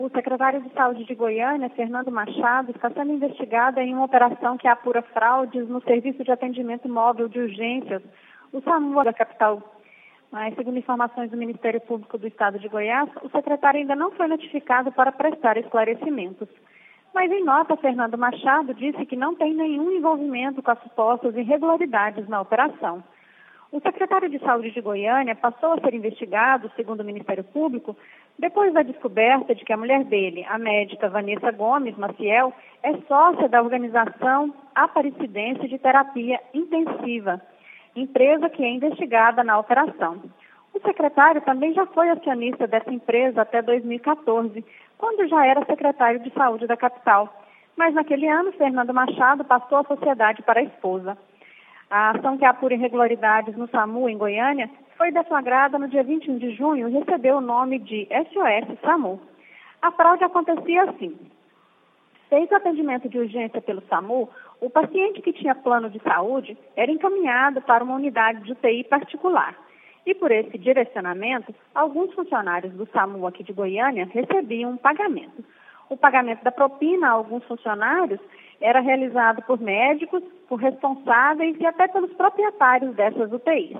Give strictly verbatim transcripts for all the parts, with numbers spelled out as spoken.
O secretário de Saúde de Goiânia, Fernando Machado, está sendo investigado em uma operação que apura fraudes no Serviço de Atendimento Móvel de Urgências, o SAMU da capital. Mas, segundo informações do Ministério Público do Estado de Goiás, o secretário ainda não foi notificado para prestar esclarecimentos. Mas, em nota, Fernando Machado disse que não tem nenhum envolvimento com as supostas irregularidades na operação. O secretário de Saúde de Goiânia passou a ser investigado, segundo o Ministério Público, depois da descoberta de que a mulher dele, a médica Vanessa Gomes Maciel, é sócia da organização Aparecidense de Terapia Intensiva, empresa que é investigada na operação. O secretário também já foi acionista dessa empresa até dois mil e quatorze, quando já era secretário de Saúde da capital. Mas naquele ano, Fernando Machado passou a sociedade para a esposa. A ação que apura irregularidades no SAMU, em Goiânia, foi deflagrada no dia vinte e um de junho e recebeu o nome de S O S SAMU. A fraude acontecia assim. Feito o atendimento de urgência pelo SAMU, o paciente que tinha plano de saúde era encaminhado para uma unidade de U T I particular. E por esse direcionamento, alguns funcionários do SAMU aqui de Goiânia recebiam um pagamento. O pagamento da propina a alguns funcionários era realizado por médicos, por responsáveis e até pelos proprietários dessas U T Is.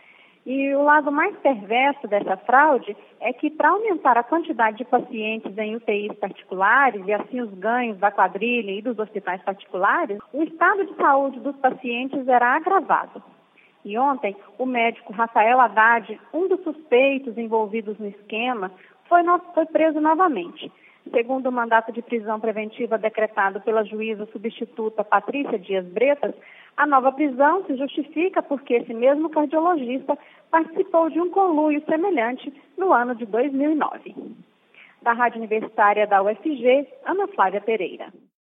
E o lado mais perverso dessa fraude é que, para aumentar a quantidade de pacientes em U T Is particulares e assim os ganhos da quadrilha e dos hospitais particulares, o estado de saúde dos pacientes era agravado. E ontem, o médico Rafael Haddad, um dos suspeitos envolvidos no esquema, foi, no... foi preso novamente. Segundo o mandato de prisão preventiva decretado pela juíza substituta Patrícia Dias Bretas, a nova prisão se justifica porque esse mesmo cardiologista participou de um conluio semelhante no ano de dois mil e nove. Da Rádio Universitária da U F G, Ana Flávia Pereira.